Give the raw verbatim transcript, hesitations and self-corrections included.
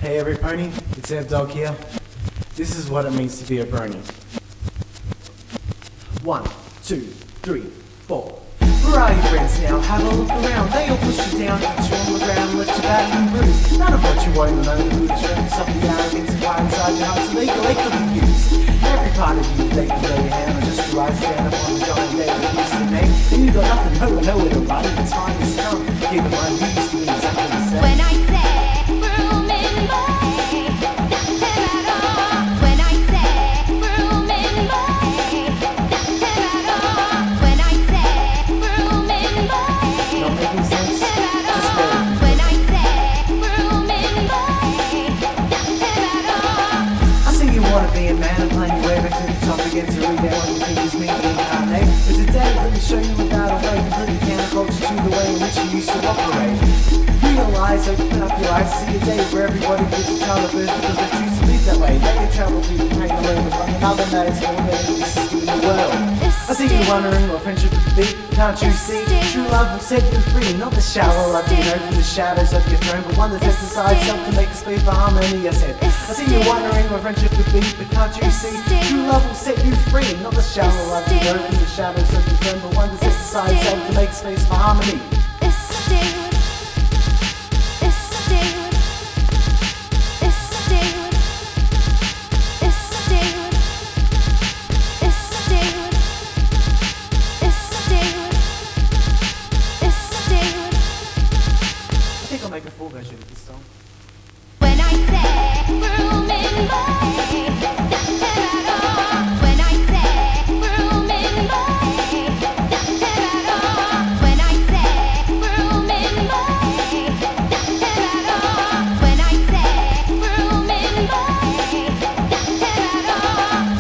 Hey every pony, it's Ev Dog here. This is what it means to be a brony. One, two, three, four. Where are your friends now? Have a look around. They all push you down, put you on the ground, lift you back and bruise. None of what you won't know, the mood is showing some of the arrogance and fire inside your heart, so they collectively use every part of you. They can lay your hand on just to rise, stand up on the giant day that used to name. And you got nothing, nowhere, nowhere to run. The time is come. Keep in mind, you used to be exactly the same. When I say Broomin' boy, nothing at all. When I say Broomin' boy, nothing at all. When I say Broomin' boy, Not making sense? nothing at Just all. bear. When I say Broomin' boy, nothing at all. I see you wanna be a man and playing your way back to the top again to read out what you think is me incarnate. But today, let me show you without a way, completely counterculture to the way in which you used to operate. Realize, open up your eyes, see a day where everybody gives each other first because they choose to live that way. They can travel through the pain alone with one another, that is more than any system in the world. I see you wondering what friendship could be. Can't you see? True love will set you free. Not the shallow love you know from the shadows of your throne, but one that sets aside self to make a space for harmony. I said, I see you wondering what friendship could be, but can't you see? True love will set you free. Not the shallow love you know from the shadows of your throne, but one that sets aside self to make space for harmony. I think I'll make a full version of this song. When I say Broomin' boy,